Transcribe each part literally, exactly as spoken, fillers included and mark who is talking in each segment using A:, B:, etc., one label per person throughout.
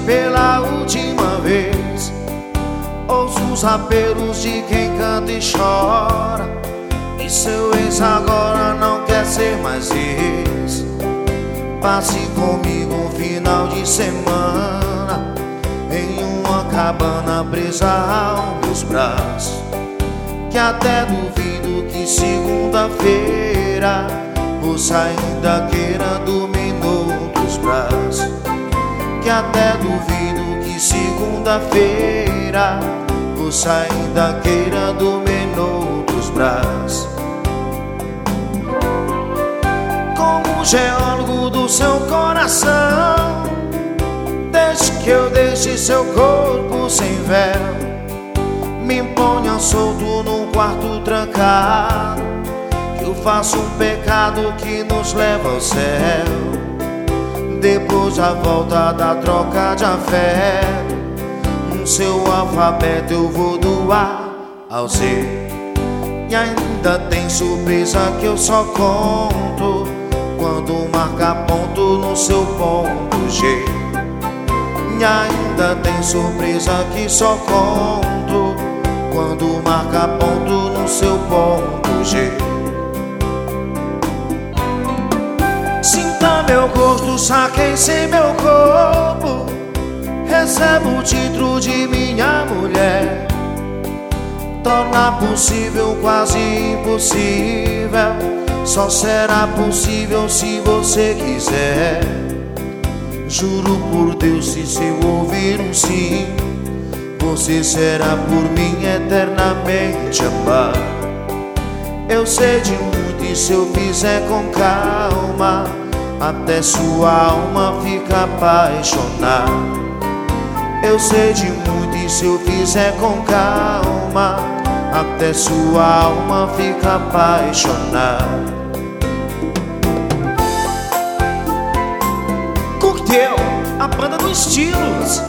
A: pela última vez. Ouço os apelos de quem canta e chora, e seu ex agora não quer ser mais ex. Passe comigo um final de semana em uma cabana presa aos meus braços, que até duvido que segunda-feira você ainda queira dormir noutros braços. Que até duvido que segunda-feira você ainda queira dormir noutros braços. Como geólogo do seu coração, deixe que eu deixe seu corpo sem véu, me ponha solto num quarto trancado, que eu faço um pecado que nos leva ao céu. Depois da volta da troca de afeto, no seu alfabeto eu vou do A ao Z. E ainda tem surpresa que eu só conto quando marca ponto no seu ponto G. E ainda tem surpresa que só conto quando marca ponto no seu ponto G. Sinta meu gosto, saquei sem meu corpo, recebo o título de minha mulher. Torna possível quase impossível, só será possível se você quiser. Juro por Deus, se eu ouvir um sim, você será por mim eternamente amado. Eu sei de muito e se eu fizer com calma, até sua alma fica apaixonada. Eu sei de muito e se eu fizer com calma, até sua alma fica apaixonada. Curtiu a banda do Estilos?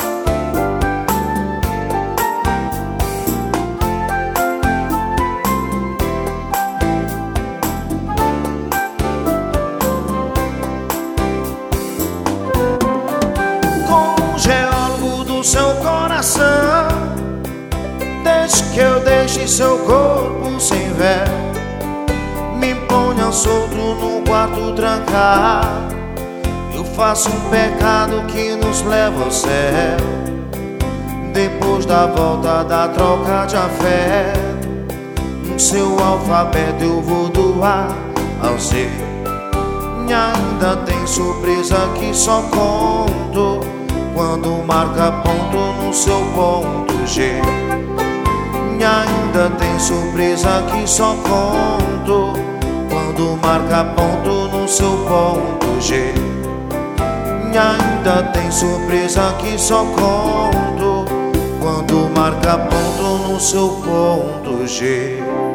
A: Seu coração, deixe que eu deixe seu corpo sem véu, me ponha solto num quarto trancado, eu faço um pecado que nos leva ao céu. Depois da volta da troca de afeto, no seu alfabeto eu vou do A ao Z. E ainda tem surpresa que só conto quando marca ponto no seu ponto G. E ainda tem surpresa que só conto quando marca ponto no seu ponto G. E ainda tem surpresa que só conto quando marca ponto no seu ponto G.